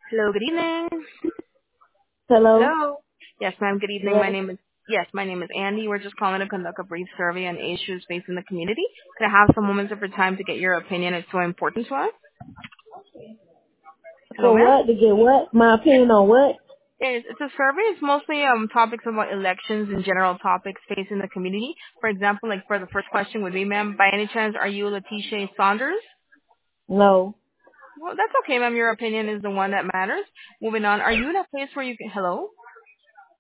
Hello, good evening. Hello? Hello. Yes, ma'am. Good evening. Yes. My name is Andy. We're just calling to conduct a brief survey on issues facing the community. Could I have some moments of your time to get your opinion? It's so important to us. Hello, For ma'am. what? To get what? My opinion on what? It's a survey. It's mostly topics about elections and general topics facing the community. For example, like for the first question would be, ma'am, by any chance, are you Letitia Saunders? No. Well, that's okay, ma'am. Your opinion is the one that matters. Moving on. Are you in a place where you can? Hello.